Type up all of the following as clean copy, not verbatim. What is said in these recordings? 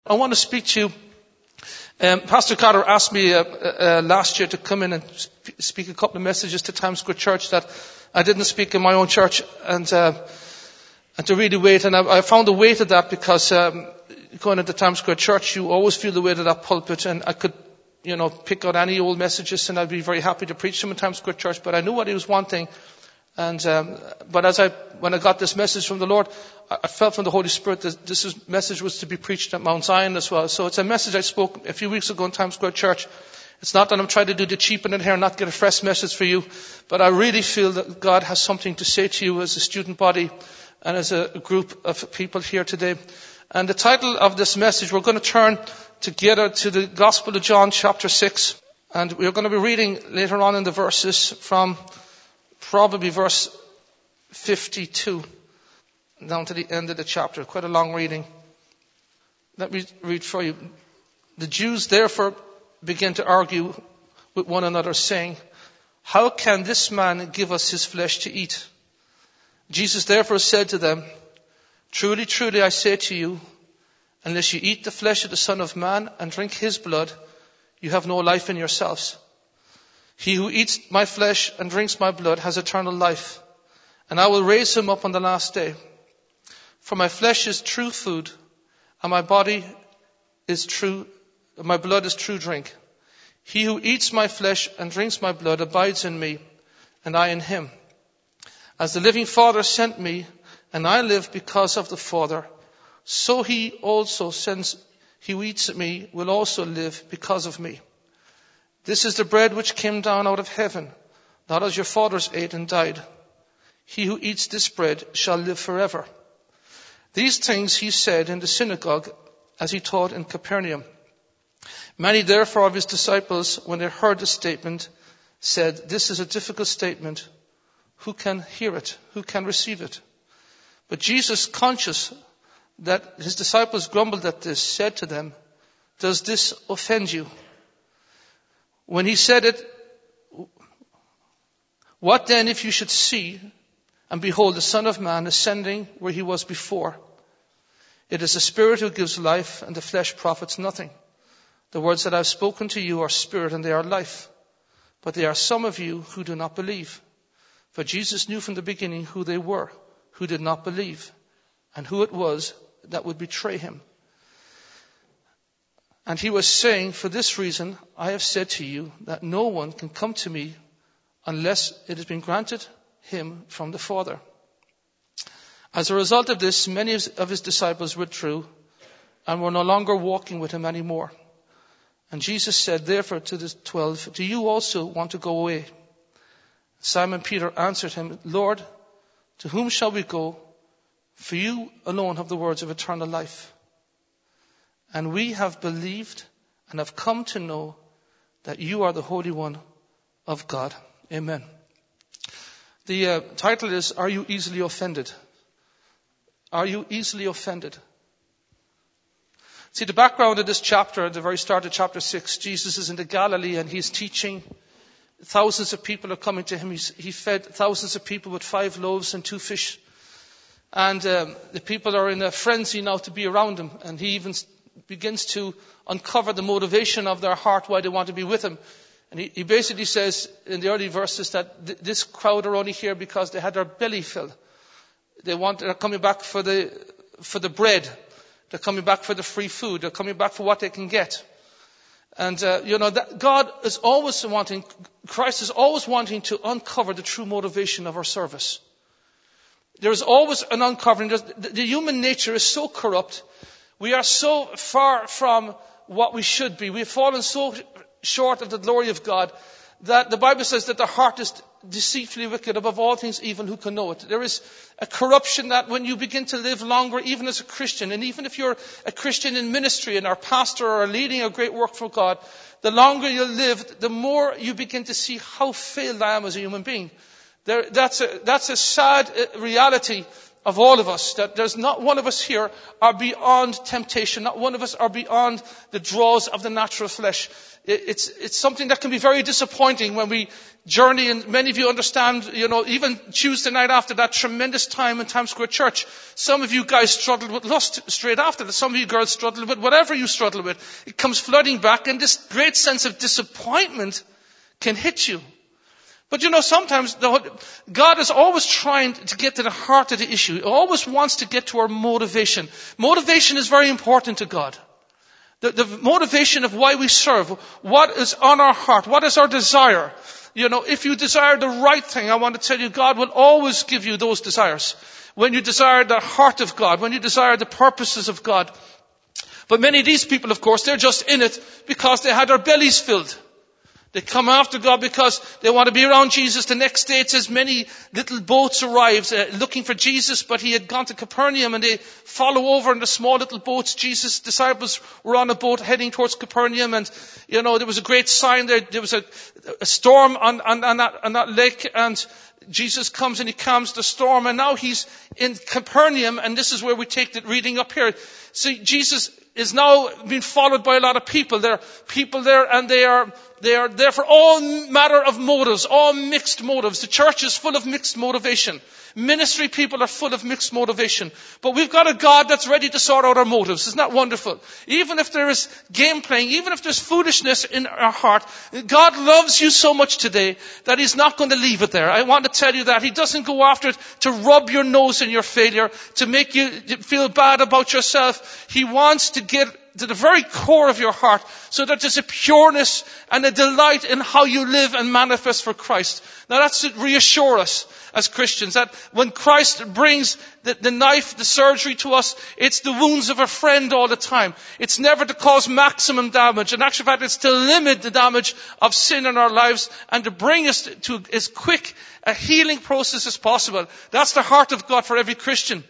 I want to speak to you. Pastor Carter asked me last year to come in and speak a couple of messages to Times Square Church that I didn't speak in my own church, and to really wait. And I found the weight of that because going into Times Square Church, you always feel the weight of that pulpit, and I could, pick out any old messages, and I'd be very happy to preach them in Times Square Church. But I knew what he was wanting. And but when I got this message from the Lord, I felt from the Holy Spirit that this message was to be preached at Mount Zion as well. So it's a message I spoke a few weeks ago in Times Square Church. It's not that I'm trying to do the cheapen it here and not get a fresh message for you, but I really feel that God has something to say to you as a student body and as a group of people here today. And the title of this message, we're going to turn together to the Gospel of John chapter 6. And we're going to be reading later on in the verses from probably verse 52 down to the end of the chapter. Quite a long reading. Let me read for you. The Jews therefore began to argue with one another, saying, "How can this man give us his flesh to eat?" Jesus therefore said to them, "Truly, truly, I say to you, unless you eat the flesh of the Son of Man and drink his blood, you have no life in yourselves. He who eats my flesh and drinks my blood has eternal life, and I will raise him up on the last day. For my flesh is true food, and my blood is true drink. He who eats my flesh and drinks my blood abides in me, and I in him. As the living Father sent me, and I live because of the Father, so he who eats me will also live because of me. This is the bread which came down out of heaven, not as your fathers ate and died. He who eats this bread shall live forever." These things he said in the synagogue as he taught in Capernaum. Many therefore of his disciples, when they heard the statement, said, "This is a difficult statement. Who can hear it? Who can receive it?" But Jesus, conscious that his disciples grumbled at this, said to them, "Does this offend you?" When he said it, "What then if you should see and behold the Son of Man ascending where he was before? It is the Spirit who gives life, and the flesh profits nothing. The words that I have spoken to you are spirit and they are life. But there are some of you who do not believe." For Jesus knew from the beginning who they were, who did not believe, and who it was that would betray him. And he was saying, "For this reason I have said to you that no one can come to me unless it has been granted him from the Father." As a result of this, many of his disciples withdrew and were no longer walking with him anymore. And Jesus said therefore to the 12, "Do you also want to go away?" Simon Peter answered him, "Lord, to whom shall we go? For you alone have the words of eternal life. And we have believed and have come to know that you are the Holy One of God." Amen. The title is, "Are you easily offended?" Are you easily offended? See, the background of this chapter, at the very start of chapter 6, Jesus is in the Galilee and he's teaching. Thousands of people are coming to him. He fed thousands of people with 5 loaves and 2 fish. And the people are in a frenzy now to be around him. And he even begins to uncover the motivation of their heart, why they want to be with him. And he basically says in the early verses that this crowd are only here because they had their belly filled. They're coming back for the bread. They're coming back for the free food. They're coming back for what they can get. And, that God is always Christ is always wanting to uncover the true motivation of our service. There is always an uncovering. The human nature is so corrupt. We are so far from what we should be. We've fallen so short of the glory of God that the Bible says that the heart is deceitfully wicked, above all things evil, who can know it? There is a corruption that when you begin to live longer, even as a Christian, and even if you're a Christian in ministry and our pastor or leading a great work for God, the longer you live, the more you begin to see how failed I am as a human being. That's a sad reality. of all of us, that there's not one of us here are beyond temptation. Not one of us are beyond the draws of the natural flesh. It's something that can be very disappointing when we journey, and many of you understand, even Tuesday night after that tremendous time in Times Square Church, some of you guys struggled with lust straight after that. Some of you girls struggled with whatever you struggle with. It comes flooding back, and this great sense of disappointment can hit you. But sometimes God is always trying to get to the heart of the issue. He always wants to get to our motivation. Motivation is very important to God. The motivation of why we serve, what is on our heart, what is our desire. If you desire the right thing, I want to tell you, God will always give you those desires. When you desire the heart of God, when you desire the purposes of God. But many of these people, of course, they're just in it because they had their bellies filled. They come after God because they want to be around Jesus. The next day it says many little boats arrived looking for Jesus, but he had gone to Capernaum, and they follow over in the small little boats. Jesus' disciples were on a boat heading towards Capernaum, and there was a great sign there. There was a storm on that lake, and Jesus comes and he calms the storm, and now he's in Capernaum, and this is where we take the reading up here. See, Jesus is now being followed by a lot of people. There are people there, and they are there for all manner of motives, all mixed motives. The church is full of mixed motivation. Ministry people are full of mixed motivation. But we've got a God that's ready to sort out our motives. Isn't that wonderful? Even if there is game playing, even if there's foolishness in our heart, God loves you so much today that he's not going to leave it there. I want to tell you that. He doesn't go after it to rub your nose in your failure, to make you feel bad about yourself. He wants to get to the very core of your heart, so that there's a pureness and a delight in how you live and manifest for Christ. Now that's to reassure us as Christians, that when Christ brings the knife, the surgery to us, it's the wounds of a friend all the time. It's never to cause maximum damage. In actual fact, it's to limit the damage of sin in our lives and to bring us to as quick a healing process as possible. That's the heart of God for every Christian.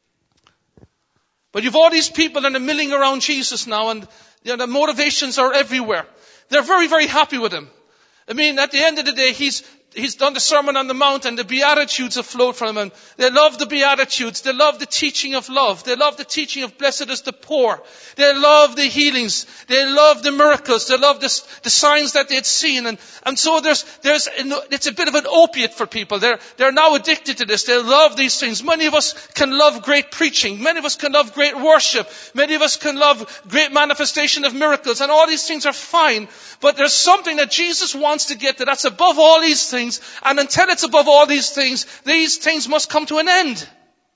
But you've all these people that are milling around Jesus now, and the motivations are everywhere. They're very, very happy with him. I mean, at the end of the day, he's done the Sermon on the Mount, and the Beatitudes have flowed from him. And they love the Beatitudes. They love the teaching of love. They love the teaching of blessed is the poor. They love the healings. They love the miracles. They love the signs that they'd seen. And so it's a bit of an opiate for people. They're now addicted to this. They love these things. Many of us can love great preaching. Many of us can love great worship. Many of us can love great manifestation of miracles. And all these things are fine. But there's something that Jesus wants to get to that's above all these things. And until it's above all these things must come to an end.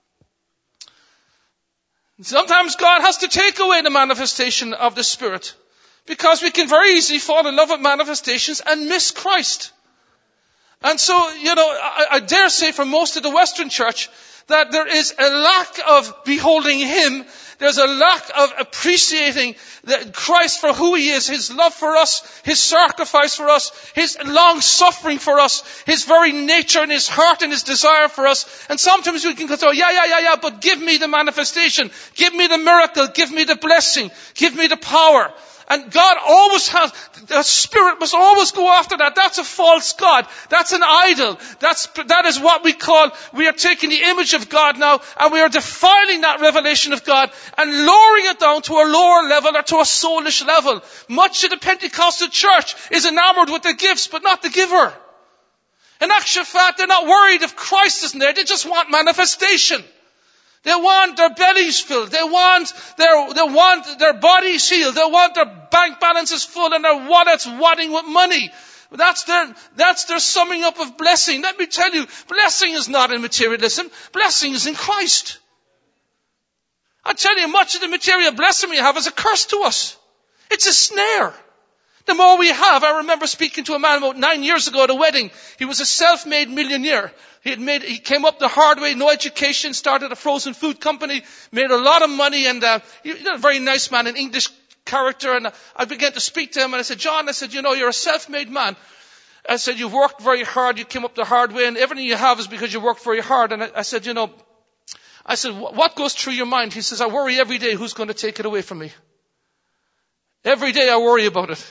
Sometimes God has to take away the manifestation of the Spirit, because we can very easily fall in love with manifestations and miss Christ. And so, I dare say for most of the Western church that there is a lack of beholding him. There's a lack of appreciating Christ for who he is, his love for us, his sacrifice for us, his long suffering for us, his very nature and his heart and his desire for us. And sometimes we can go, but give me the manifestation, give me the miracle, give me the blessing, give me the power. And God always has, the Spirit must always go after that. That's a false God. That's an idol. That is what we are taking the image of God now, and we are defiling that revelation of God and lowering it down to a lower level, or to a soulish level. Much of the Pentecostal church is enamored with the gifts, but not the giver. In actual fact, they're not worried if Christ isn't there. They just want manifestation. They want their bellies filled. They want their bodies healed. They want their bank balances full and their wallets wadding with money. That's their summing up of blessing. Let me tell you, blessing is not in materialism. Blessing is in Christ. I tell you, much of the material blessing we have is a curse to us. It's a snare. The more we have, I remember speaking to a man about 9 years ago at a wedding. He was a self-made millionaire. He came up the hard way, no education, started a frozen food company, made a lot of money, and he was a very nice man, an English character. And I began to speak to him, and I said, John, you're a self-made man. I said, you've worked very hard, you came up the hard way, and everything you have is because you worked very hard. And I said, what goes through your mind? He says, I worry every day who's going to take it away from me. Every day I worry about it.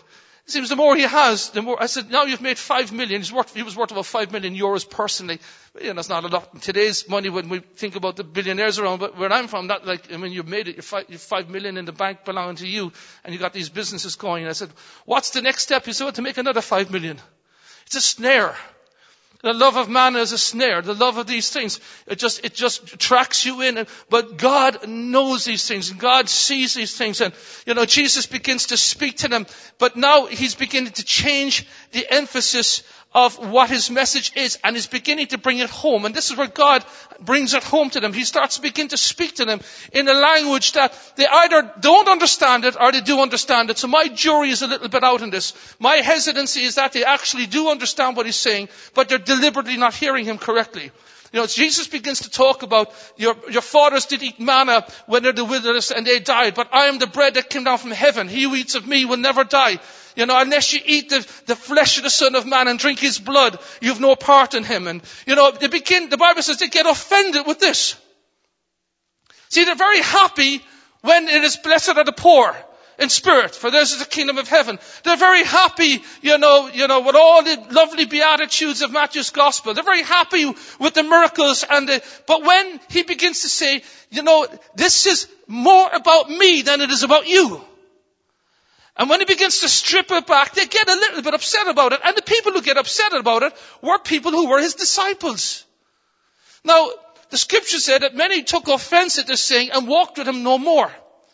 It seems the more he has, the more. I said, now you've made 5 million. He was worth about 5 million euros personally. That's not a lot in today's money when we think about the billionaires around. But where I'm from, you've made it. You've 5 million in the bank belonging to you, and you got these businesses going. And I said, what's the next step? He said, well, to make another 5 million. It's a snare. The love of man is a snare. The love of these things, it just tracks you in. But God knows these things, and God sees these things. And, Jesus begins to speak to them. But now he's beginning to change the emphasis of what his message is, and he's beginning to bring it home. And this is where God brings it home to them. He starts to begin to speak to them in a language that they either don't understand it or they do understand it. So my jury is a little bit out on this. My hesitancy is that they actually do understand what he's saying, but they're deliberately not hearing him correctly. Jesus begins to talk about your fathers did eat manna when they're in the wilderness and they died, but I am the bread that came down from heaven. He who eats of me will never die. Unless you eat the flesh of the Son of Man and drink his blood, you have no part in him. And, the Bible says they get offended with this. See, they're very happy when it is blessed are the poor in spirit, for theirs is the kingdom of heaven. They're very happy, with all the lovely beatitudes of Matthew's gospel. They're very happy with the miracles but when he begins to say, this is more about me than it is about you. And when he begins to strip it back, they get a little bit upset about it. And the people who get upset about it were people who were his disciples. Now, the scripture said that many took offense at this saying and walked with him no more.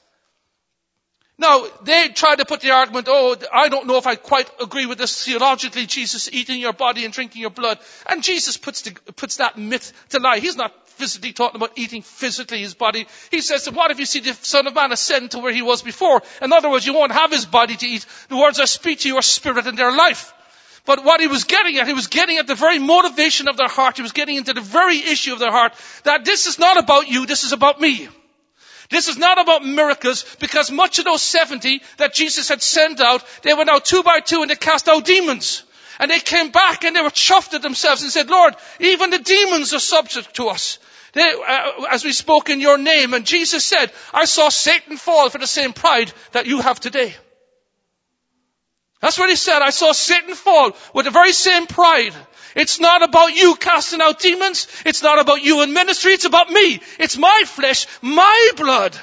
Now, they tried to put the argument, I don't know if I quite agree with this theologically, Jesus eating your body and drinking your blood. And Jesus puts that myth to lie. He's not physically talking about eating physically his body. He says, what if you see the Son of Man ascend to where he was before? In other words, you won't have his body to eat. The words I speak to your spirit and their life. But what he was getting at the very motivation of their heart. He was getting into the very issue of their heart, that this is not about you, this is about me. This is not about miracles, because much of those 70 that Jesus had sent out, they went out 2 by 2 and they cast out demons. And they came back and they were chuffed at themselves and said, Lord, even the demons are subject to us. As we spoke in your name. And Jesus said, I saw Satan fall for the same pride that you have today. That's what he said. I saw Satan fall with the very same pride. It's not about you casting out demons. It's not about you in ministry. It's about me. It's my flesh, my blood.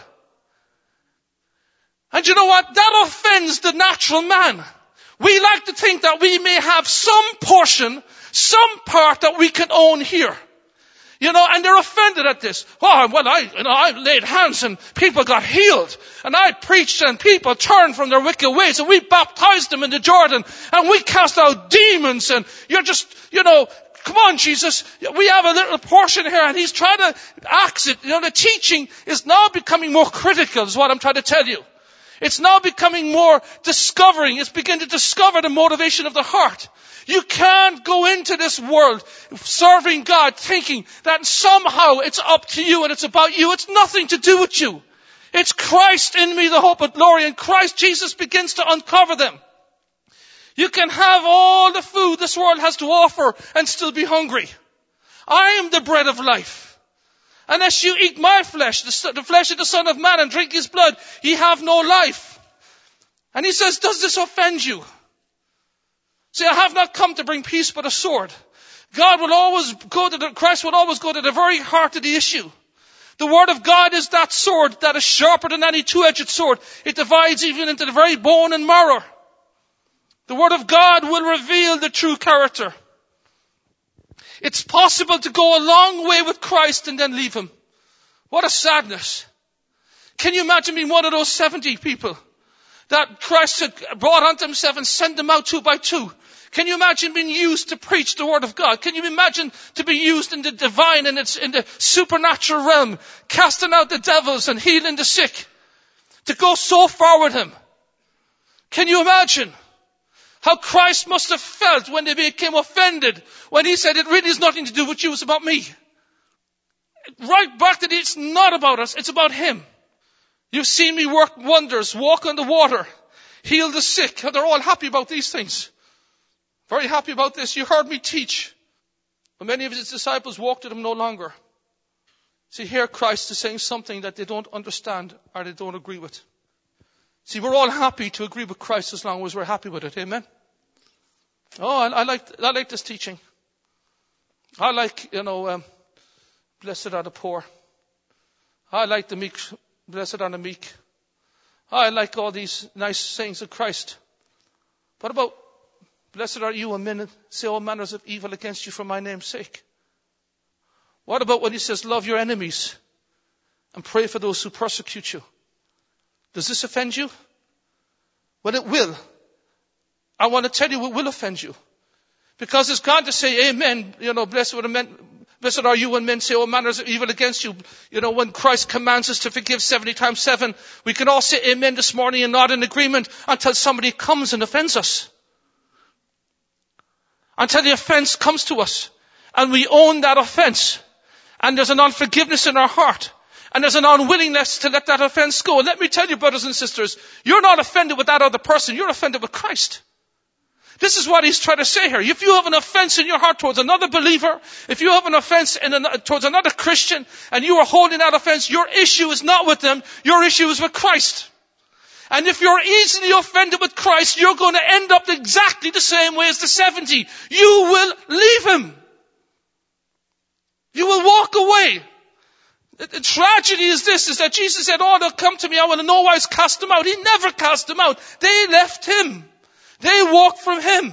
And you know what? That offends the natural man. We like to think that we may have some portion, some part that we can own here. And they're offended at this. I laid hands and people got healed. And I preached and people turned from their wicked ways. And we baptized them in the Jordan. And we cast out demons. And you're just, come on, Jesus. We have a little portion here. And he's trying to axe it. The teaching is now becoming more critical, is what I'm trying to tell you. It's now becoming more discovering. It's beginning to discover the motivation of the heart. You can't go into this world serving God thinking that somehow it's up to you and it's about you. It's nothing to do with you. It's Christ in me, the hope of glory. And Christ Jesus begins to uncover them. You can have all the food this world has to offer and still be hungry. I am the bread of life. Unless you eat my flesh, the flesh of the Son of Man, and drink his blood, ye have no life. And he says, does this offend you? See, I have not come to bring peace but a sword. Christ will always go to the very heart of the issue. The word of God is that sword that is sharper than any two-edged sword. It divides even into the very bone and marrow. The word of God will reveal the true character. It's possible to go a long way with Christ and then leave him. What a sadness. Can you imagine being one of those 70 people that Christ had brought unto himself and sent them out 2 by 2? Can you imagine being used to preach the word of God? Can you imagine to be used in the divine and in the supernatural realm, casting out the devils and healing the sick? To go so far with him. Can you imagine how Christ must have felt when they became offended, when he said, it really has nothing to do with you, it's about me. Right back to it's not about us, it's about him. You've seen me work wonders, walk on the water, heal the sick. They're all happy about these things. Very happy about this. You heard me teach. But many of his disciples walked with him no longer. See, here Christ is saying something that they don't understand or they don't agree with. See, we're all happy to agree with Christ as long as we're happy with it. Amen? Oh, I like this teaching. I like, blessed are the poor. I like the meek, blessed are the meek. I like all these nice sayings of Christ. What about, blessed are you when men say all manners of evil against you for my name's sake? What about when he says, love your enemies and pray for those who persecute you? Does this offend you? Well, it will. I want to tell you it will offend you. Because it's God to say, amen, blessed are you when men say all manners of evil against you. When Christ commands us to forgive 70 times 7, we can all say amen this morning and nod in agreement until somebody comes and offends us. Until the offense comes to us and we own that offense. And there's an unforgiveness in our heart. And there's an unwillingness to let that offense go. And let me tell you, brothers and sisters, you're not offended with that other person. You're offended with Christ. This is what he's trying to say here. If you have an offense in your heart towards another believer, if you have an offense towards another Christian, and you are holding that offense, your issue is not with them. Your issue is with Christ. And if you're easily offended with Christ, you're going to end up exactly the same way as the 70. You will leave him. You will walk away. The tragedy is this, is that Jesus said, oh, they'll come to me, I will in no wise cast them out. He never cast them out. They left him. They walked from him.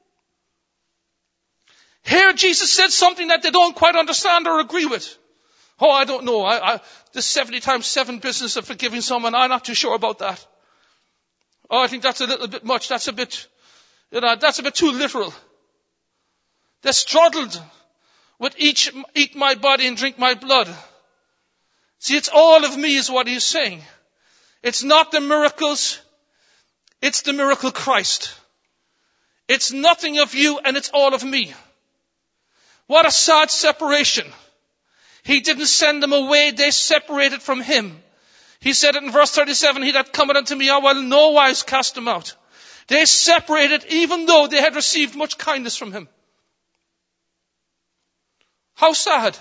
Here Jesus said something that they don't quite understand or agree with. Oh, I don't know. This 70 times 7 business of forgiving someone, I'm not too sure about that. Oh, I think that's a little bit much. That's a bit too literal. They struggled with eat my body and drink my blood. See, it's all of me is what he's saying. It's not the miracles. It's the miracle Christ. It's nothing of you and it's all of me. What a sad separation. He didn't send them away. They separated from him. He said it in verse 37, he that cometh unto me, I will in no wise cast him out. They separated even though they had received much kindness from him. How sad.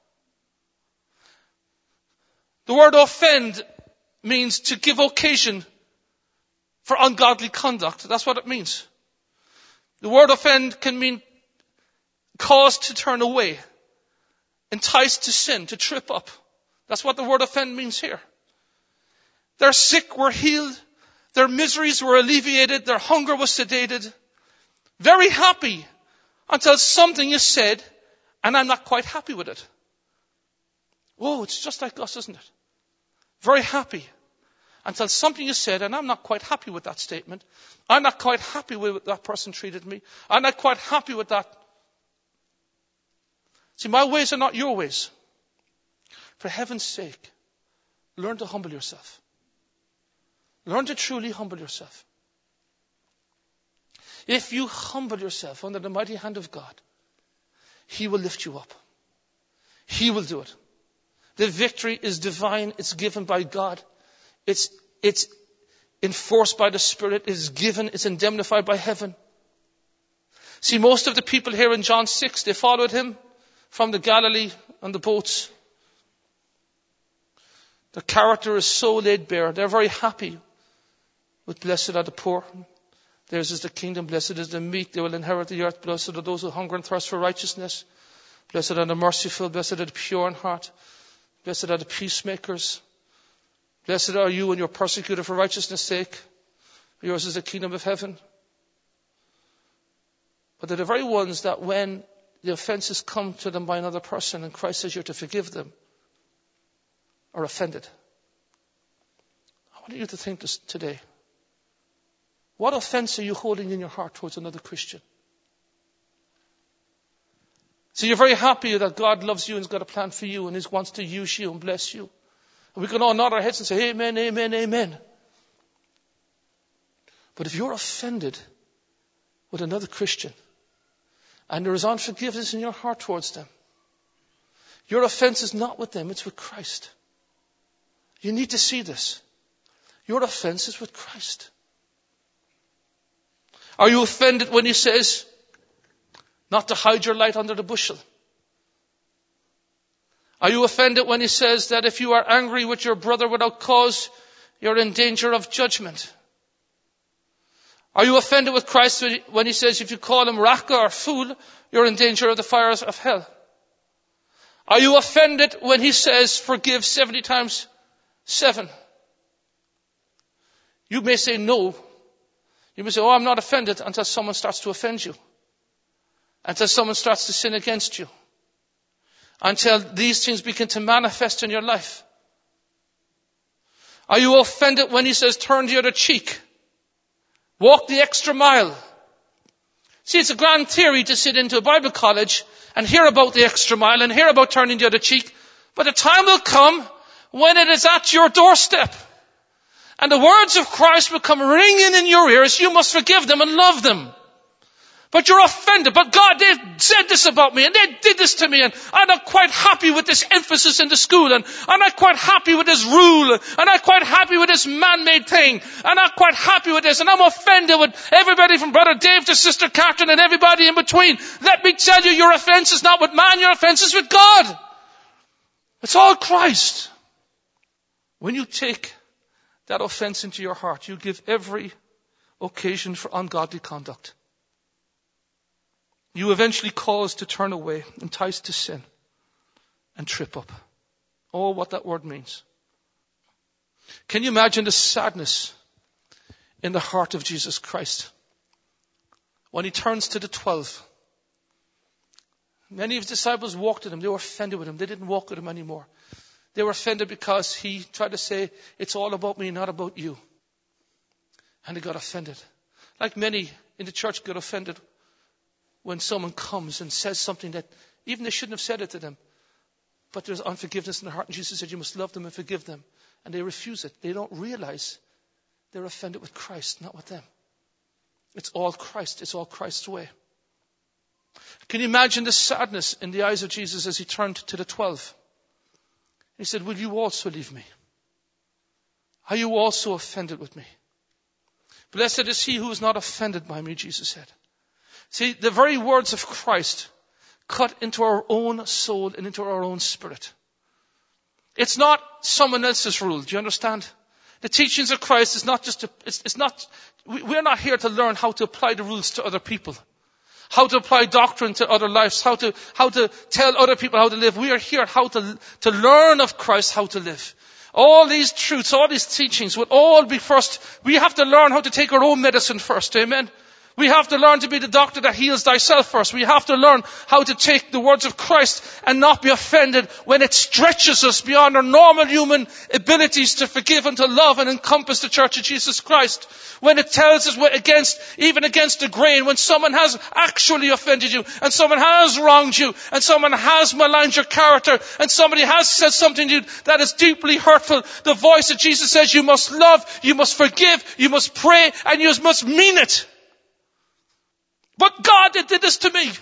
The word offend means to give occasion for ungodly conduct. That's what it means. The word offend can mean cause to turn away, entice to sin, to trip up. That's what the word offend means here. Their sick were healed. Their miseries were alleviated. Their hunger was sedated. Very happy until something is said and I'm not quite happy with it. Oh, it's just like us, isn't it? Very happy until something is said and I'm not quite happy with that statement. I'm not quite happy with what that person treated me. I'm not quite happy with that. See, my ways are not your ways. For heaven's sake, learn to humble yourself. Learn to truly humble yourself. If you humble yourself under the mighty hand of God, he will lift you up. He will do it. The victory is divine. It's given by God. It's enforced by the Spirit. It's given. It's indemnified by heaven. See, most of the people here in John 6, they followed him from the Galilee on the boats. Their character is so laid bare. They're very happy with blessed are the poor. Theirs is the kingdom. Blessed is the meek. They will inherit the earth. Blessed are those who hunger and thirst for righteousness. Blessed are the merciful. Blessed are the pure in heart. Blessed are the peacemakers. Blessed are you when you're persecuted for righteousness' sake. Yours is the kingdom of heaven. But they're the very ones that when the offenses come to them by another person and Christ says you're to forgive them, are offended. I want you to think this today. What offense are you holding in your heart towards another Christian? So you're very happy that God loves you and has got a plan for you and He wants to use you and bless you. And we can all nod our heads and say, amen, amen, amen. But if you're offended with another Christian and there is unforgiveness in your heart towards them, your offense is not with them, it's with Christ. You need to see this. Your offense is with Christ. Are you offended when He says not to hide your light under the bushel? Are you offended when He says that if you are angry with your brother without cause, you're in danger of judgment. Are you offended with Christ when he says if you call him Raka or fool, you're in danger of the fires of hell? Are you offended when he says forgive 70 times 7? You may say no. You may say, I'm not offended, until someone starts to offend you. Until someone starts to sin against you. Until these things begin to manifest in your life. Are you offended when he says turn the other cheek? Walk the extra mile. See, it's a grand theory to sit into a Bible college and hear about the extra mile and hear about turning the other cheek. But the time will come when it is at your doorstep. And the words of Christ will come ringing in your ears. You must forgive them and love them. But you're offended. But God, they said this about me and they did this to me and I'm not quite happy with this emphasis in the school and I'm not quite happy with this rule and I'm not quite happy with this man-made thing. I'm not quite happy with this and I'm offended with everybody from Brother Dave to Sister Catherine and everybody in between. Let me tell you, your offense is not with man, your offense is with God. It's all Christ. When you take that offense into your heart, you give every occasion for ungodly conduct. You eventually cause to turn away, entice to sin, and trip up. Oh, what that word means. Can you imagine the sadness in the heart of Jesus Christ when he turns to the 12? Many of his disciples walked with him. They were offended with him. They didn't walk with him anymore. They were offended because he tried to say, it's all about me, not about you. And they got offended. Like many in the church got offended when someone comes and says something that even they shouldn't have said it to them. But there's unforgiveness in their heart. And Jesus said, you must love them and forgive them. And they refuse it. They don't realize they're offended with Christ, not with them. It's all Christ. It's all Christ's way. Can you imagine the sadness in the eyes of Jesus as he turned to the 12? He said, will you also leave me? Are you also offended with me? Blessed is he who is not offended by me, Jesus said. See, the very words of Christ cut into our own soul and into our own spirit. It's not someone else's rule. Do you understand? The teachings of Christ is not just, we're not here to learn how to apply the rules to other people. How to apply doctrine to other lives, how to tell other people how to live. We are here how to learn of Christ how to live. All these truths, all these teachings would all be first. We have to learn how to take our own medicine first. Amen. We have to learn to be the doctor that heals thyself first. We have to learn how to take the words of Christ and not be offended when it stretches us beyond our normal human abilities to forgive and to love and encompass the church of Jesus Christ. When it tells us even against the grain, when someone has actually offended you and someone has wronged you and someone has maligned your character and somebody has said something to you that is deeply hurtful, the voice of Jesus says you must love, you must forgive, you must pray, and you must mean it. But God did this to me.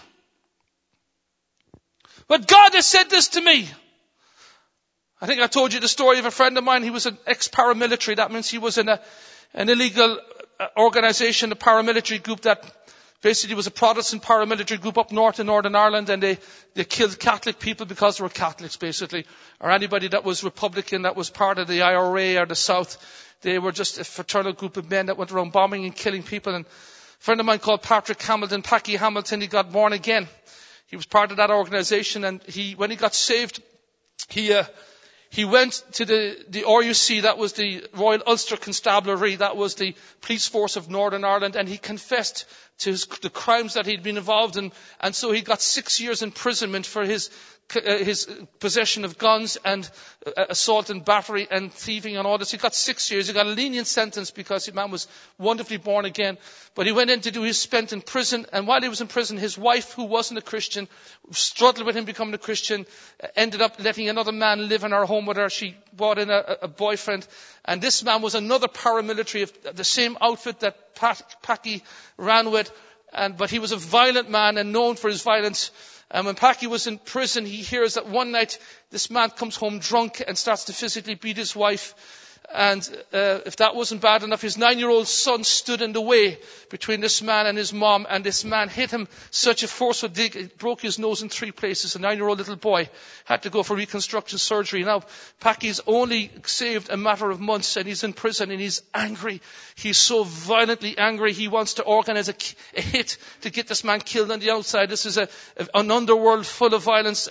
But God has said this to me. I think I told you the story of a friend of mine. He was an ex-paramilitary. That means he was in an illegal organization, a paramilitary group that basically was a Protestant paramilitary group up north in Northern Ireland, and they killed Catholic people because they were Catholics, basically. Or anybody that was Republican, that was part of the IRA or the South. They were just a fraternal group of men that went around bombing and killing people. And a friend of mine called Patrick Hamilton, Packy Hamilton, he got born again. He was part of that organization, and when he got saved, he went to the RUC, that was the Royal Ulster Constabulary, that was the police force of Northern Ireland, and he confessed to the crimes that he'd been involved in, and so he got 6 years imprisonment for his possession of guns and assault and battery and thieving and all this. He got 6 years. He got a lenient sentence because the man was wonderfully born again. But he went in to do his spent in prison. And while he was in prison, his wife, who wasn't a Christian, struggled with him becoming a Christian, ended up letting another man live in her home with her. She brought in a boyfriend. And this man was another paramilitary of the same outfit that Packy ran with. But he was a violent man and known for his violence. And when Packy was in prison, he hears that one night this man comes home drunk and starts to physically beat his wife. And if that wasn't bad enough, his 9-year-old son stood in the way between this man and his mom, and this man hit him such a forceful dig, it broke his nose in 3 places. A 9-year-old little boy had to go for reconstruction surgery. Now, Packy's only saved a matter of months, and he's in prison, and he's angry. He's so violently angry, he wants to organize a hit to get this man killed on the outside. This is an underworld full of violence.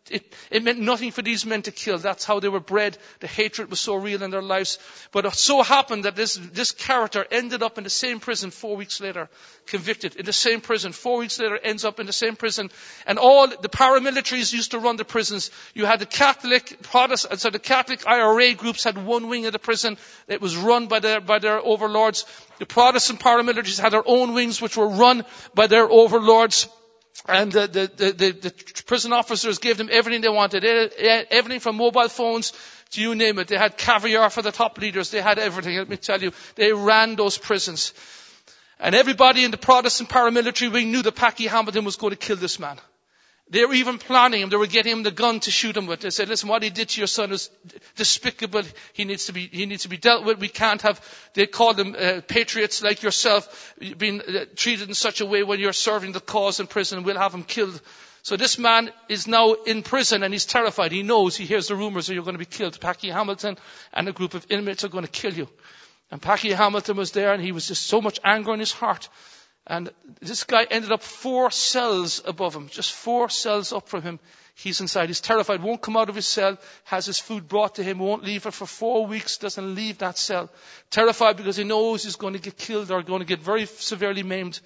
It meant nothing for these men to kill. That's how they were bred. The hatred was so real in their lives. But it so happened that this character ended up in the same prison 4 weeks later, convicted in the same prison. 4 weeks later, ends up in the same prison. And all the paramilitaries used to run the prisons. You had the Catholic Protestant, so the Catholic IRA groups had one wing of the prison. It was run by their overlords. The Protestant paramilitaries had their own wings, which were run by their overlords. And the prison officers gave them everything they wanted. Everything from mobile phones to you name it. They had caviar for the top leaders. They had everything. Let me tell you, they ran those prisons. And everybody in the Protestant paramilitary wing knew that Packy Hamilton was going to kill this man. They were even planning him. They were getting him the gun to shoot him with. They said, listen, what he did to your son is despicable. He needs to be dealt with. We can't have, they called them patriots like yourself being treated in such a way when you're serving the cause in prison. We'll have him killed. So this man is now in prison and he's terrified. He knows, he hears the rumors that you're going to be killed. Packy Hamilton and a group of inmates are going to kill you. And Packy Hamilton was there, and he was just so much anger in his heart. And this guy ended up 4 cells above him, just 4 cells up from him. He's inside. He's terrified, won't come out of his cell, has his food brought to him, won't leave it for 4 weeks, doesn't leave that cell. Terrified because he knows he's going to get killed or going to get very severely maimed.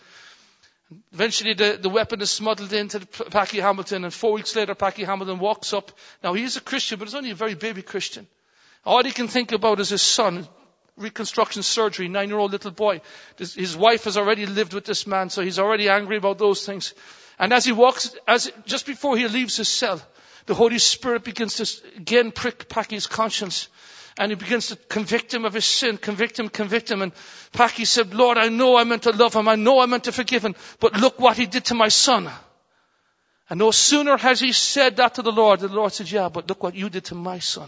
Eventually the weapon is smuggled into Packy Hamilton, and 4 weeks later Packy Hamilton walks up. Now he's a Christian, but he's only a very baby Christian. All he can think about is his son. Reconstruction surgery, 9-year-old little boy. His wife has already lived with this man, so he's already angry about those things. And as he walks, just before he leaves his cell, the Holy Spirit begins to again prick Packy's conscience. And he begins to convict him of his sin, convict him. And Packy said, Lord, I know I meant to love him. I know I meant to forgive him. But look what he did to my son. And no sooner has he said that to the Lord said, yeah, but look what you did to my son.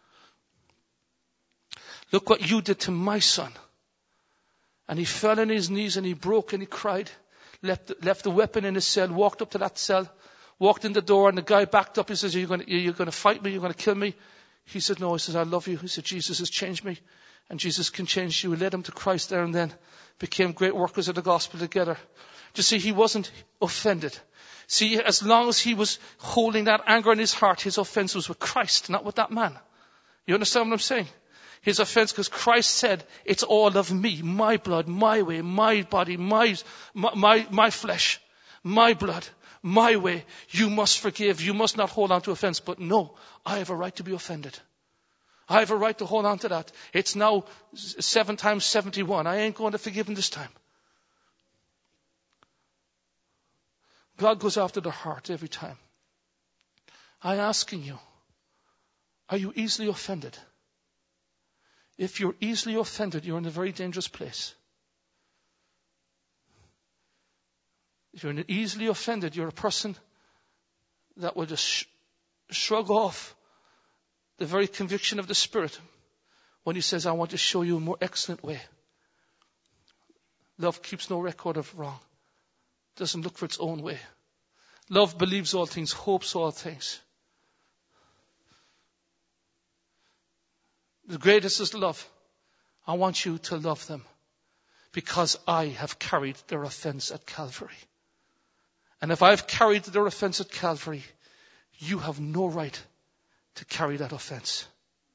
Look what you did to my son. And he fell on his knees and he broke and he cried. Left the weapon in his cell, walked up to that cell, walked in the door, and the guy backed up. He says, you're going to fight me? You're going to kill me? He said, no. He says, I love you. He said, Jesus has changed me. And Jesus can change you. He led him to Christ there and then. Became great workers of the gospel together. You see, he wasn't offended. See, as long as he was holding that anger in his heart, his offense was with Christ, not with that man. You understand what I'm saying? His offense, because Christ said, it's all of me, my blood, my way, my body, my flesh, my blood, my way. You must forgive. You must not hold on to offense. But no, I have a right to be offended. I have a right to hold on to that. It's now 7 times 71. I ain't going to forgive him this time. God goes after the heart every time. I'm asking you, are you easily offended? If you're easily offended, you're in a very dangerous place. If you're easily offended, you're a person that will just shrug off the very conviction of the Spirit when He says, I want to show you a more excellent way. Love keeps no record of wrong. Doesn't look for its own way. Love believes all things, hopes all things. The greatest is love. I want you to love them because I have carried their offense at Calvary. And if I've carried their offense at Calvary, you have no right to carry that offense.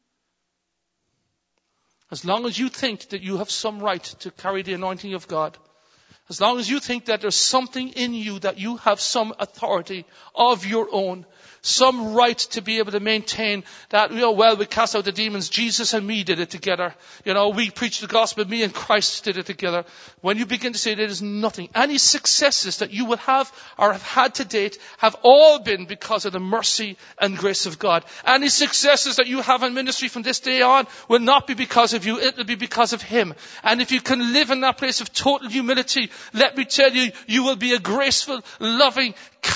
As long as you think that you have some right to carry the anointing of God, as long as you think that there's something in you that you have some authority of your own, some right to be able to maintain that, we cast out the demons. Jesus and me did it together. We preached the gospel. Me and Christ did it together. When you begin to say there is nothing, any successes that you will have or have had to date have all been because of the mercy and grace of God. Any successes that you have in ministry from this day on will not be because of you. It will be because of Him. And if you can live in that place of total humility, let me tell you, you will be a graceful, loving,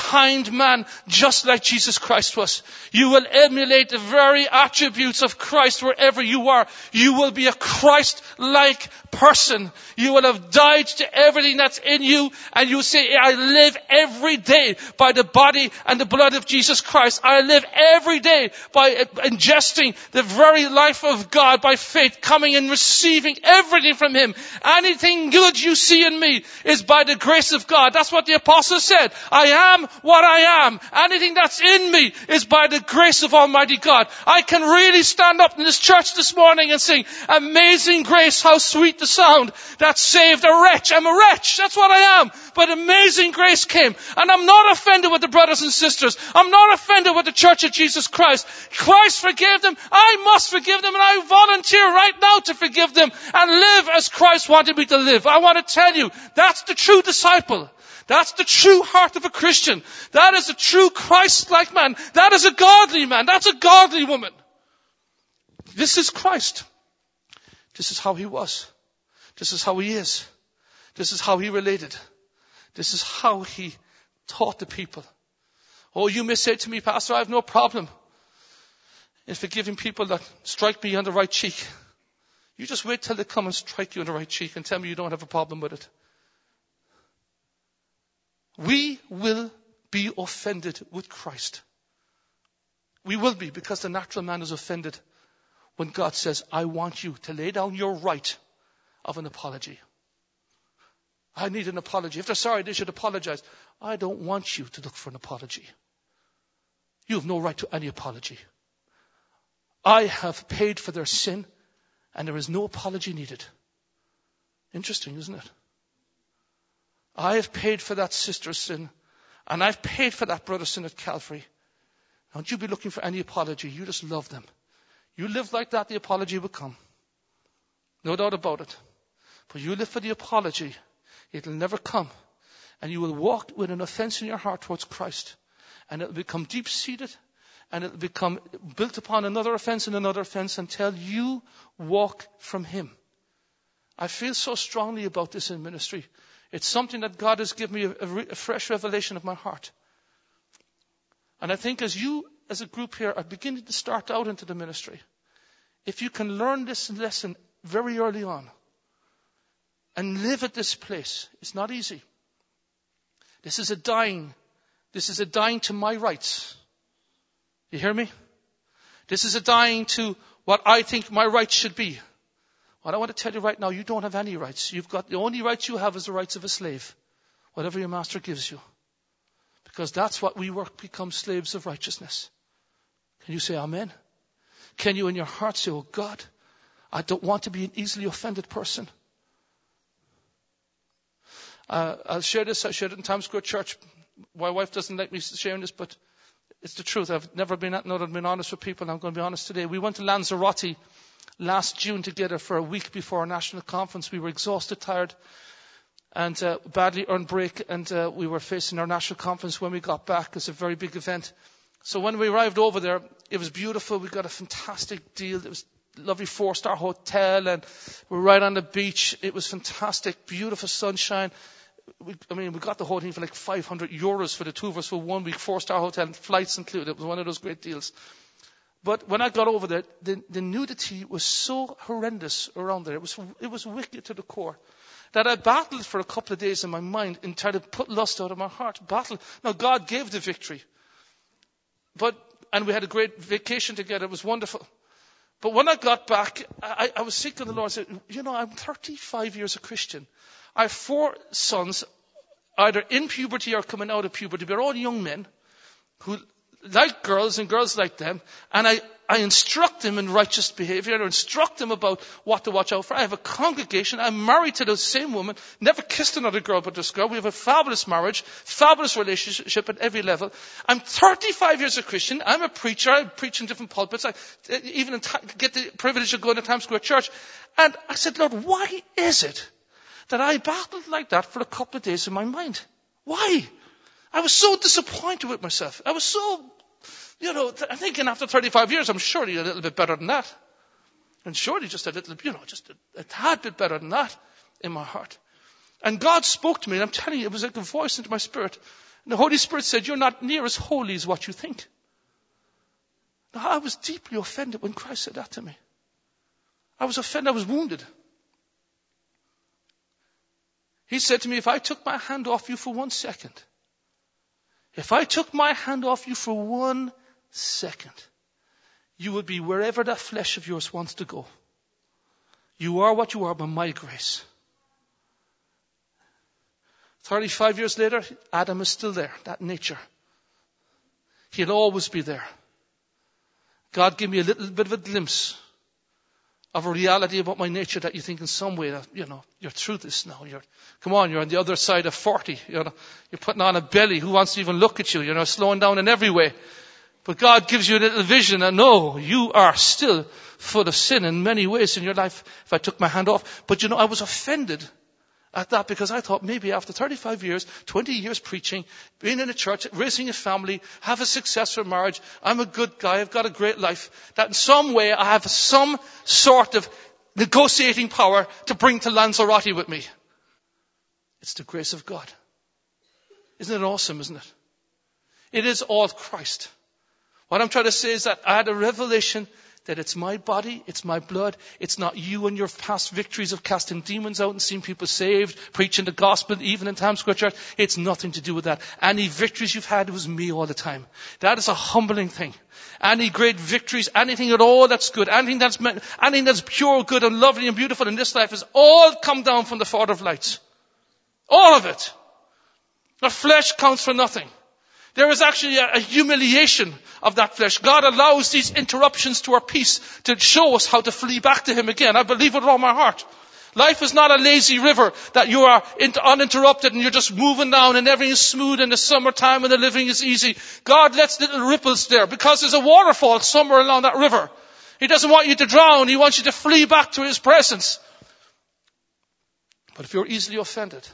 kind man, just like Jesus Christ was. You will emulate the very attributes of Christ wherever you are. You will be a Christ-like person. You will have died to everything that's in you, and you say, I live every day by the body and the blood of Jesus Christ. I live every day by ingesting the very life of God by faith, coming and receiving everything from Him. Anything good you see in me is by the grace of God. That's what the apostle said. I am what I am. Anything that's in me is by the grace of Almighty God. I can really stand up in this church this morning and sing, Amazing Grace, how sweet the sound that saved a wretch. I'm a wretch. That's what I am. But amazing grace came. And I'm not offended with the brothers and sisters. I'm not offended with the Church of Jesus Christ. Christ forgave them. I must forgive them. And I volunteer right now to forgive them and live as Christ wanted me to live. I want to tell you, that's the true disciple. That's the true heart of a Christian. That is a true Christ-like man. That is a godly man. That's a godly woman. This is Christ. This is how He was. This is how He is. This is how He related. This is how He taught the people. Oh, you may say to me, Pastor, I have no problem in forgiving people that strike me on the right cheek. You just wait till they come and strike you on the right cheek and tell me you don't have a problem with it. We will be offended with Christ. We will be, because the natural man is offended when God says, I want you to lay down your right of an apology. I need an apology. If they're sorry, they should apologize. I don't want you to look for an apology. You have no right to any apology. I have paid for their sin, and there is no apology needed. Interesting, isn't it? I have paid for that sister's sin, and I've paid for that brother's sin at Calvary. Don't you be looking for any apology. You just love them. You live like that, the apology will come. No doubt about it. But you live for the apology, it'll never come. And you will walk with an offense in your heart towards Christ. And it'll become deep-seated, and it'll become built upon another offense and another offense until you walk from Him. I feel so strongly about this in ministry. It's something that God has given me a fresh revelation of my heart. And I think as you, as a group here, are beginning to start out into the ministry, if you can learn this lesson very early on and live at this place, it's not easy. This is a dying to my rights. You hear me? This is a dying to what I think my rights should be. What I want to tell you right now, you don't have any rights. The only rights you have is the rights of a slave. Whatever your master gives you. Because that's what we work, become slaves of righteousness. Can you say amen? Can you in your heart say, oh God, I don't want to be an easily offended person. I'll share this. I shared it in Times Square Church. My wife doesn't like me sharing this, but it's the truth. I've never been honest with people, and I'm going to be honest today. We went to Lanzarote last June together for a week before our national conference. We were exhausted, tired, and badly earned break, and we were facing our national conference when we got back. It's a very big event. So when we arrived over there, it was beautiful. We got a fantastic deal. It was a lovely 4-star hotel, and we're right on the beach. It was fantastic, beautiful sunshine. We got the whole thing for like €500 for the two of us for 1 week, 4-star hotel, and flights included. It was one of those great deals. But when I got over there, the nudity was so horrendous around there. It was wicked to the core. That I battled for a couple of days in my mind and tried to put lust out of my heart. Now God gave the victory. And we had a great vacation together. It was wonderful. But when I got back, I was sick of the Lord. I said, I'm 35 years a Christian. I have 4 sons, either in puberty or coming out of puberty. They're all young men who like girls and girls like them. And I instruct them in righteous behavior, or instruct them about what to watch out for. I have a congregation. I'm married to the same woman. Never kissed another girl but this girl. We have a fabulous marriage, fabulous relationship at every level. I'm 35 years a Christian. I'm a preacher. I preach in different pulpits. I even get the privilege of going to Times Square Church. And I said, Lord, why is it that I battled like that for a couple of days in my mind? Why? I was so disappointed with myself. I was so, I'm thinking after 35 years, I'm surely a little bit better than that. And surely just a little, just a tad bit better than that in my heart. And God spoke to me, and I'm telling you, it was like a voice into my spirit. And the Holy Spirit said, you're not near as holy as what you think. Now, I was deeply offended when Christ said that to me. I was offended. I was wounded. He said to me, if I took my hand off you for 1 second, if I took my hand off you for 1 second, you would be wherever that flesh of yours wants to go. You are what you are by my grace. 35 years later, Adam is still there, that nature. He'll always be there. God gave me a little bit of a glimpse of a reality about my nature that you think in some way that, you're through this now. You're on the other side of 40. You're putting on a belly. Who wants to even look at you? Slowing down in every way. But God gives you a little vision and no, you are still full of sin in many ways in your life if I took my hand off. But I was offended at that because I thought maybe after 35 years, 20 years preaching, being in a church, raising a family, have a successful marriage, I'm a good guy, I've got a great life, that in some way I have some sort of negotiating power to bring to Lanzarote with me. It's the grace of God. Isn't it awesome, isn't it? It is all Christ. What I'm trying to say is that I had a revelation that it's my body, it's my blood. It's not you and your past victories of casting demons out and seeing people saved, preaching the gospel, even in Times Square Church. It's nothing to do with that. Any victories you've had, it was me all the time. That is a humbling thing. Any great victories, anything at all that's good, anything that's pure, good and lovely and beautiful in this life has all come down from the Father of lights. All of it. The flesh counts for nothing. There is actually a humiliation of that flesh. God allows these interruptions to our peace to show us how to flee back to Him again. I believe with all my heart. Life is not a lazy river that you are uninterrupted and you're just moving down and everything is smooth in the summertime and the living is easy. God lets little ripples there because there's a waterfall somewhere along that river. He doesn't want you to drown. He wants you to flee back to His presence. But if you're easily offended,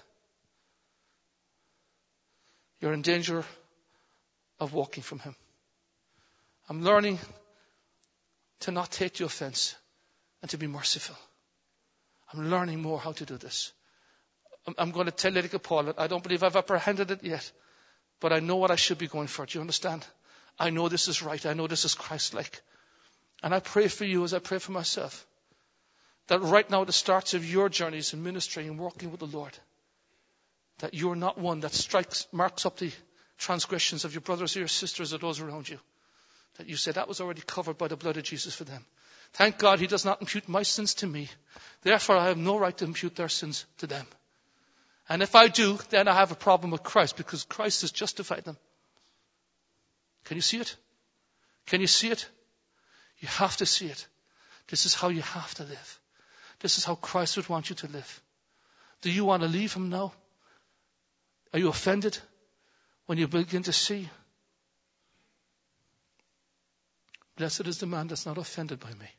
you're in danger of walking from Him. I'm learning to not take the offense and to be merciful. I'm learning more how to do this. I'm going to tell Lady Paul that I don't believe I've apprehended it yet, but I know what I should be going for. Do you understand? I know this is right. I know this is Christ-like. And I pray for you as I pray for myself, that right now at the starts of your journeys in ministry and working with the Lord, that you're not one that marks up the transgressions of your brothers or your sisters or those around you. That you say that was already covered by the blood of Jesus for them. Thank God He does not impute my sins to me. Therefore I have no right to impute their sins to them. And if I do, then I have a problem with Christ because Christ has justified them. Can you see it? Can you see it? You have to see it. This is how you have to live. This is how Christ would want you to live. Do you want to leave Him now? Are you offended when you begin to see? Blessed is the man that's not offended by me.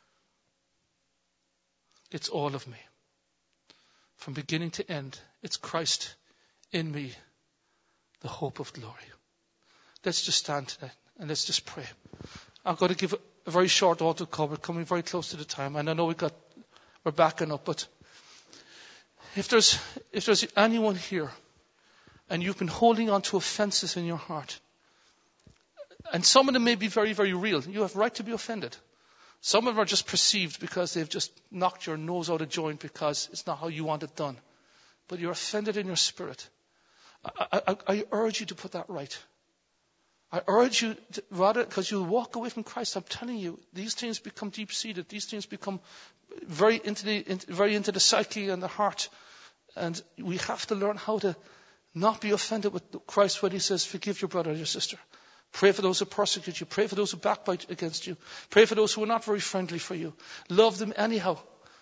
It's all of me. From beginning to end, it's Christ in me, the hope of glory. Let's just stand today and let's just pray. I'm going to give a very short altar call. We're coming very close to the time, and I know we're backing up, but if there's anyone here and you've been holding on to offenses in your heart, and some of them may be very, very real. You have right to be offended. Some of them are just perceived because they've just knocked your nose out of joint because it's not how you want it done. But you're offended in your spirit. I urge you to put that right. I urge you, rather, because you'll walk away from Christ. I'm telling you, these things become deep-seated. These things become very into the psyche and the heart. And we have to learn how to not be offended with Christ when He says, forgive your brother or your sister. Pray for those who persecute you. Pray for those who backbite against you. Pray for those who are not very friendly for you. Love them anyhow.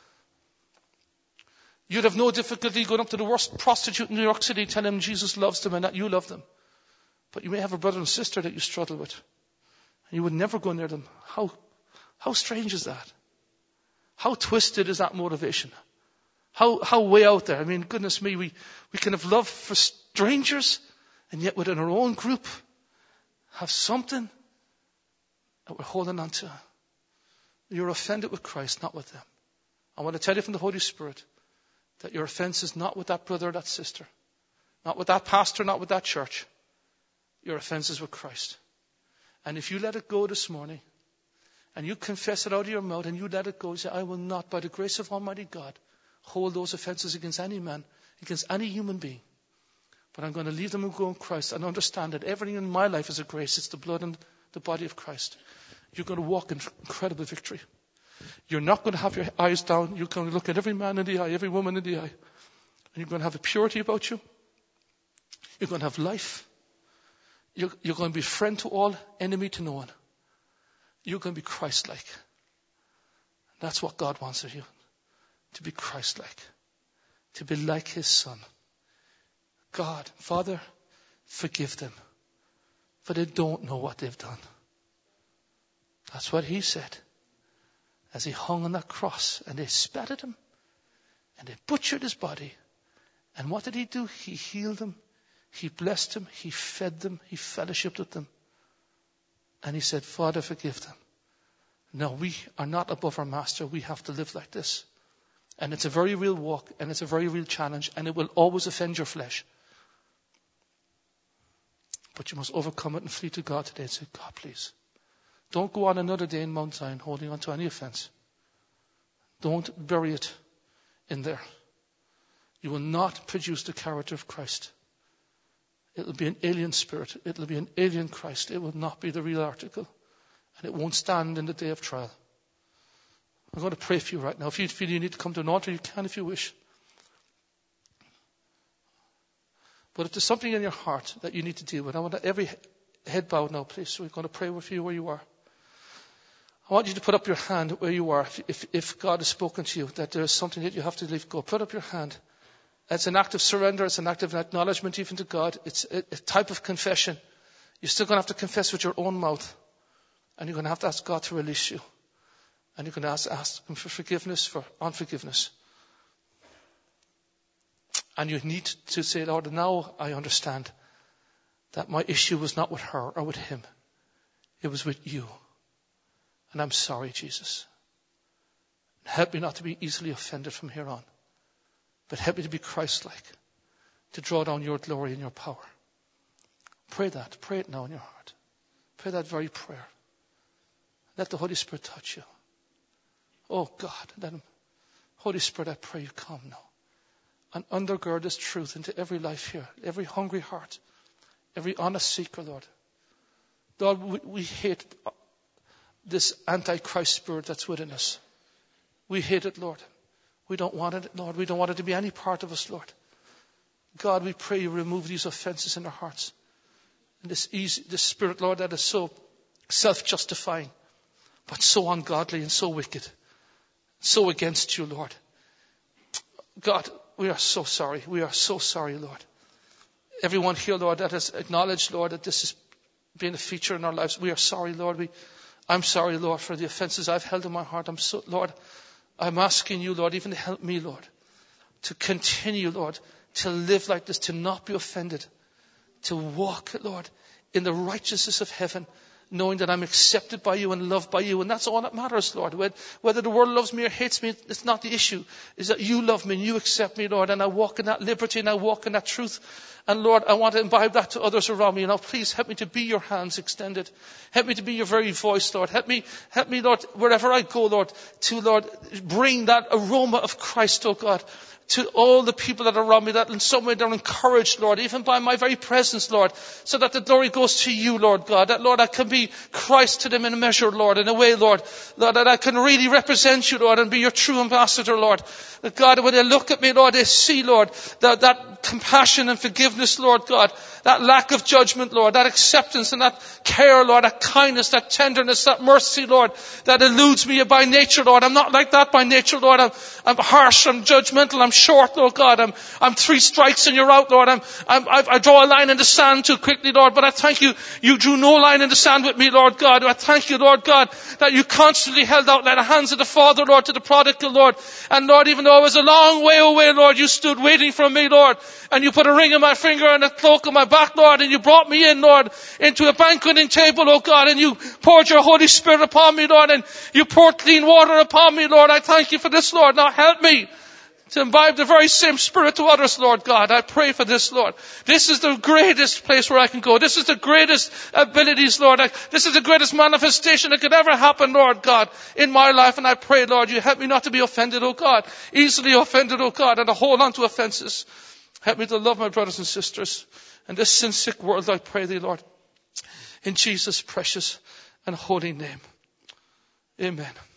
You'd have no difficulty going up to the worst prostitute in New York City telling them Jesus loves them and that you love them. But you may have a brother and sister that you struggle with. And you would never go near them. How strange is that? How twisted is that motivation? How way out there? I mean, goodness me, we can have love for strangers and yet within our own group have something that we're holding on to. You're offended with Christ, not with them. I want to tell you from the Holy Spirit that your offense is not with that brother or that sister, not with that pastor, not with that church. your offenses with Christ. And if you let it go this morning, and you confess it out of your mouth, and you let it go, say, I will not, by the grace of Almighty God, hold those offenses against any man, against any human being. But I'm going to leave them and go in Christ and understand that everything in my life is a grace. It's the blood and the body of Christ. You're going to walk in incredible victory. You're not going to have your eyes down. You're going to look at every man in the eye, every woman in the eye. And you're going to have a purity about you. You're going to have life. You're going to be friend to all, enemy to no one. You're going to be Christ-like. That's what God wants of you. To be Christ-like. To be like his Son. God, Father, forgive them, for they don't know what they've done. That's what he said as he hung on that cross, and they spat at him and they butchered his body. And what did he do? He healed them, he blessed them, he fed them, he fellowshiped with them. And he said, Father, forgive them. No, we are not above our master. We have to live like this. And it's a very real walk, and it's a very real challenge, and it will always offend your flesh. But you must overcome it and flee to God today and say, God, please, don't go on another day in Mount Zion holding on to any offense. Don't bury it in there. You will not produce the character of Christ. It will be an alien spirit. It will be an alien Christ. It will not be the real article. And it won't stand in the day of trial. I'm going to pray for you right now. If you feel you need to come to an altar, you can if you wish. But if there's something in your heart that you need to deal with, I want every head bowed now, please. So we're going to pray with you where you are. I want you to put up your hand where you are. If God has spoken to you that there is something that you have to leave go, put up your hand. It's an act of surrender. It's an act of acknowledgement even to God. It's a type of confession. You're still going to have to confess with your own mouth. And you're going to have to ask God to release you. And you're going to ask him for forgiveness for unforgiveness. And you need to say, Lord, now I understand that my issue was not with her or with him. It was with you. And I'm sorry, Jesus. Help me not to be easily offended from here on. But help me to be Christ-like. To draw down your glory and your power. Pray that. Pray it now in your heart. Pray that very prayer. Let the Holy Spirit touch you. Oh God, let him. Holy Spirit, I pray you come now. And undergird this truth into every life here, every hungry heart, every honest seeker, Lord. Lord, we hate this anti-Christ spirit that's within us. We hate it, Lord. We don't want it, Lord. We don't want it to be any part of us, Lord. God, we pray you remove these offenses in our hearts. And this spirit, Lord, that is so self-justifying, but so ungodly and so wicked, so against you, Lord. God, we are so sorry. We are so sorry, Lord. Everyone here, Lord, that has acknowledged, Lord, that this has been a feature in our lives. We are sorry, Lord. I'm sorry, Lord, for the offenses I've held in my heart. Lord, I'm asking you, Lord, even to help me, Lord, to continue, Lord, to live like this, to not be offended, to walk, Lord, in the righteousness of heaven, knowing that I'm accepted by you and loved by you. And that's all that matters, Lord. Whether the world loves me or hates me, it's not the issue. It's that you love me and you accept me, Lord. And I walk in that liberty and I walk in that truth. And Lord, I want to imbibe that to others around me. And now please help me to be your hands extended. Help me to be your very voice, Lord. Help me, Lord, wherever I go, Lord, to, Lord, bring that aroma of Christ, oh God, to all the people that are around me, that in some way they're encouraged, Lord, even by my very presence, Lord, so that the glory goes to you, Lord God, that, Lord, I can be Christ to them in a measure, Lord, in a way, Lord, that I can really represent you, Lord, and be your true ambassador, Lord. That, God, when they look at me, Lord, they see, Lord, that compassion and forgiveness, Lord God, that lack of judgment, Lord, that acceptance and that care, Lord, that kindness, that tenderness, that mercy, Lord, that eludes me by nature, Lord. I'm not like that by nature, Lord. I'm harsh, I'm judgmental, I'm short, Lord God. I'm 3 strikes and you're out, Lord. I draw a line in the sand too quickly, Lord, but I thank you, you drew no line in the sand with me, Lord God. I thank you, Lord God, that you constantly held out like the hands of the Father, Lord, to the prodigal, Lord. And Lord, even though I was a long way away, Lord, you stood waiting for me, Lord. And you put a ring on my finger and a cloak on my back, Lord, and you brought me in, Lord, into a banqueting table, oh God, and you poured your Holy Spirit upon me, Lord, and you poured clean water upon me, Lord. I thank you for this, Lord. Now help me to imbibe the very same Spirit to others, Lord God. I pray for this, Lord. This is the greatest place where I can go. This is the greatest abilities, Lord. This is the greatest manifestation that could ever happen, Lord God, in my life. And I pray, Lord, you help me not to be offended, oh God. Easily offended, oh God, and to hold on to offenses. Help me to love my brothers and sisters. In this sin-sick world, I pray thee, Lord. In Jesus' precious and holy name. Amen.